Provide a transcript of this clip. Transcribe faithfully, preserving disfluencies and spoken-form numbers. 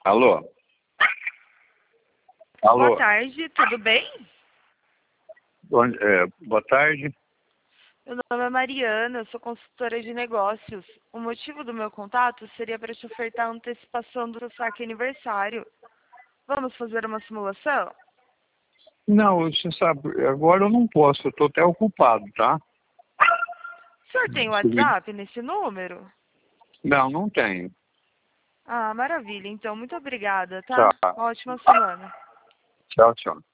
Alô? Alô? Boa tarde, tudo bem? Bom, é, boa tarde. Meu nome é Mariana, eu sou consultora de negócios. O motivo do meu contato seria para te ofertar a antecipação do saque aniversário. Vamos fazer uma simulação? Não, você sabe, agora eu não posso, eu tô até ocupado, tá? O senhor tem WhatsApp nesse número? Não, não tenho. Ah, maravilha. Então, muito obrigada, Tchau. tá? Uma ótima semana. Tchau, tchau.